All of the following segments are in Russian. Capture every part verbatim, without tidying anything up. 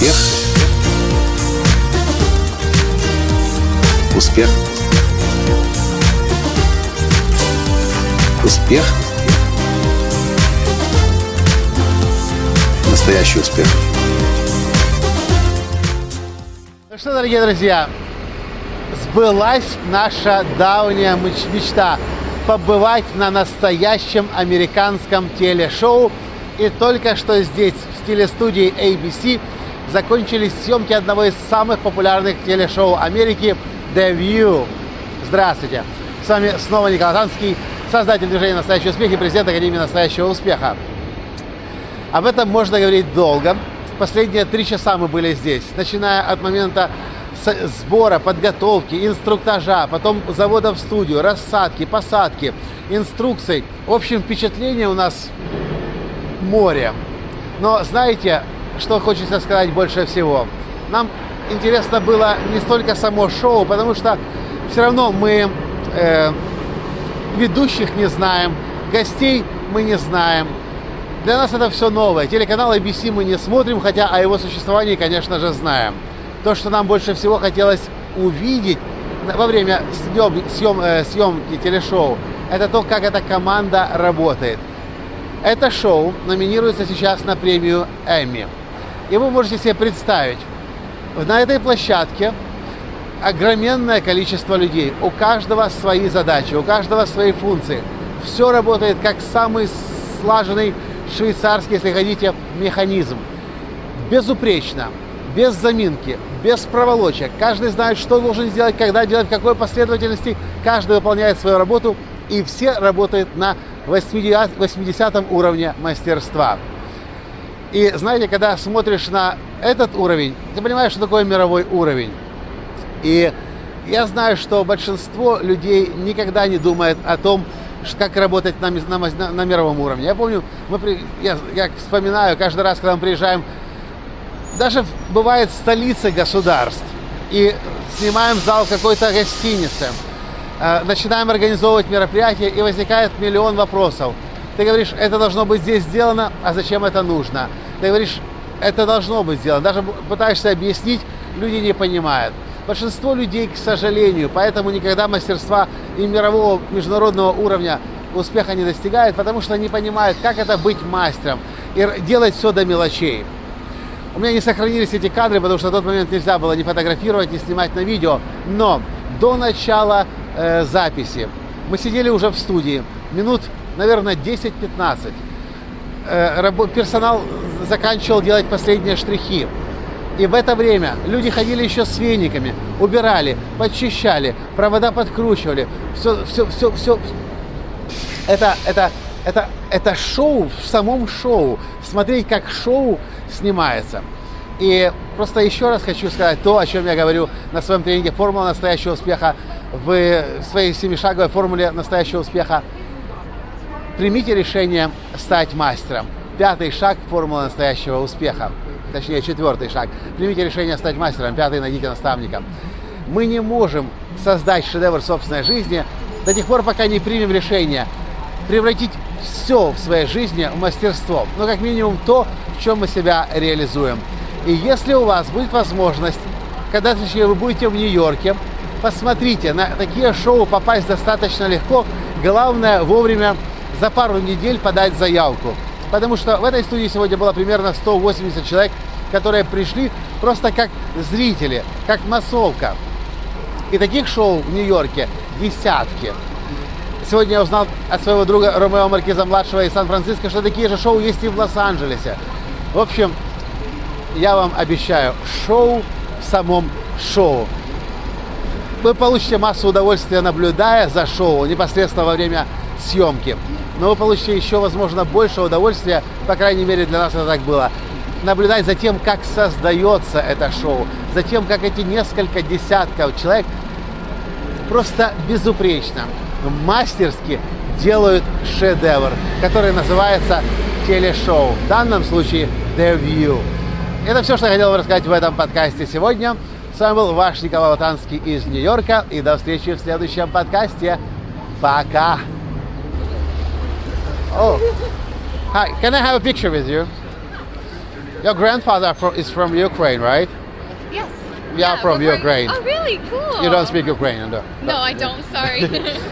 Успех. Успех. Успех. Настоящий успех. Ну что, дорогие друзья, сбылась наша давняя мечта побывать на настоящем американском телешоу. И только что здесь, в телестудии эй би си, закончились съемки одного из самых популярных телешоу Америки The View. Здравствуйте! С вами снова Николай Латанский, создатель движения «Настоящий успех» и президент Академии настоящего успеха. Об этом можно говорить долго. Последние три часа мы были здесь, начиная от момента сбора, подготовки, инструктажа, потом завода в студию, рассадки, посадки, инструкций. В общем, впечатление у нас море. Но знаете, что хочется сказать больше всего? Нам интересно было не столько само шоу, потому что все равно мы э, ведущих не знаем, гостей мы не знаем. Для нас это все новое. Телеканал эй би си мы не смотрим, хотя о его существовании, конечно же, знаем. То, что нам больше всего хотелось увидеть во время съем, съем, э, съемки телешоу, это то, как эта команда работает. Это шоу номинируется сейчас на премию Эмми. И вы можете себе представить, на этой площадке огроменное количество людей. У каждого свои задачи, у каждого свои функции. Все работает как самый слаженный швейцарский, если хотите, механизм. Безупречно, без заминки, без проволочек. Каждый знает, что должен сделать, когда делать, в какой последовательности. Каждый выполняет свою работу, и все работают на восьмидесятом уровне мастерства. И знаете, когда смотришь на этот уровень, ты понимаешь, что такое мировой уровень. И я знаю, что большинство людей никогда не думает о том, как работать на, на, на мировом уровне. Я помню, мы при, я, я вспоминаю каждый раз, когда мы приезжаем, даже бывает в столице государств, и снимаем зал какой-то гостиницы, э, начинаем организовывать мероприятия, и возникает миллион вопросов. Ты говоришь, это должно быть здесь сделано, а зачем это нужно? Ты говоришь, это должно быть сделано. Даже пытаешься объяснить, люди не понимают. Большинство людей, к сожалению, поэтому никогда мастерства и мирового, международного уровня успеха не достигают, потому что не понимают, как это быть мастером и делать все до мелочей. У меня не сохранились эти кадры, потому что в тот момент нельзя было ни фотографировать, ни снимать на видео. Но до начала э, записи мы сидели уже в студии минут, наверное, десять-пятнадцать. Э, персонал заканчивал делать последние штрихи. И в это время люди ходили еще с вениками, убирали, подчищали, провода подкручивали. Все, все, все, все. Это, это, это, это шоу в самом шоу. Смотреть, как шоу снимается. И просто еще раз хочу сказать то, о чем я говорю на своем тренинге «Формула настоящего успеха», в своей семишаговой формуле настоящего успеха. Примите решение стать мастером. Пятый шаг – формула настоящего успеха. Точнее, четвертый шаг. Примите решение стать мастером. Пятый – найдите наставника. Мы не можем создать шедевр собственной жизни до тех пор, пока не примем решение превратить все в своей жизни в мастерство. Ну, как минимум, то, в чем мы себя реализуем. И если у вас будет возможность, когда точнее, вы будете в Нью-Йорке, посмотрите, на такие шоу попасть достаточно легко. Главное, вовремя за пару недель подать заявку. Потому что в этой студии сегодня было примерно сто восемьдесят человек, которые пришли просто как зрители, как массовка. И таких шоу в Нью-Йорке десятки. Сегодня я узнал от своего друга Ромео Маркиза-младшего из Сан-Франциско, что такие же шоу есть и в Лос-Анджелесе. В общем, я вам обещаю, шоу в самом шоу. Вы получите массу удовольствия, наблюдая за шоу непосредственно во время съемки. Но вы получите еще, возможно, больше удовольствия, по крайней мере, для нас это так было, наблюдать за тем, как создается это шоу, за тем, как эти несколько десятков человек просто безупречно, мастерски делают шедевр, который называется телешоу, в данном случае The View. Это все, что я хотел рассказать в этом подкасте сегодня. С вами был ваш Николай Латанский из Нью-Йорка, и до встречи в следующем подкасте. Пока! Oh, hi, can I have a picture with you? Your grandfather fro- is from Ukraine, right? Yes. We are from but we're- Ukraine. Oh, really? Cool. You don't speak Ukrainian, да? No, I don't. Sorry.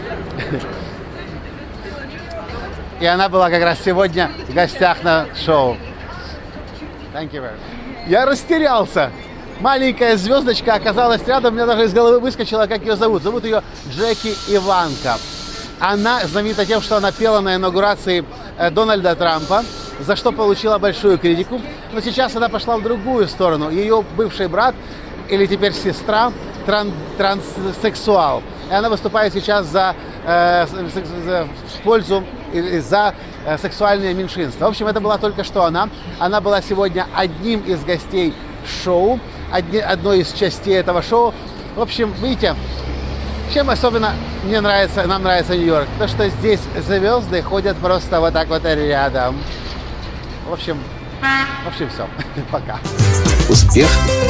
И она была как раз сегодня в гостях на шоу. Thank you very much. Я растерялся. Маленькая звездочка оказалась рядом, у меня даже из головы выскочила, как ее зовут. Зовут ее Джеки Иванко. Она знаменита тем, что она пела на инаугурации э, Дональда Трампа, за что получила большую критику. Но сейчас она пошла в другую сторону. Ее бывший брат, или теперь сестра, тран- транссексуал. И она выступает сейчас за, э, секс- за- в пользу и за э, сексуальные меньшинства. В общем, это была только что она. Она была сегодня одним из гостей шоу, одни, одной из частей этого шоу. В общем, видите, чем особенно мне нравится, нам нравится Нью-Йорк, то, что здесь звезды ходят просто вот так вот рядом. В общем, в общем, все. Пока. Успех.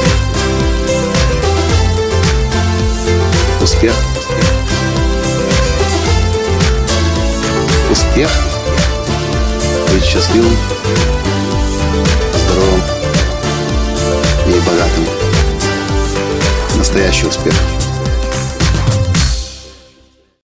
Успех. Успех. Быть счастливым, здоровым и богатым. Настоящий успех.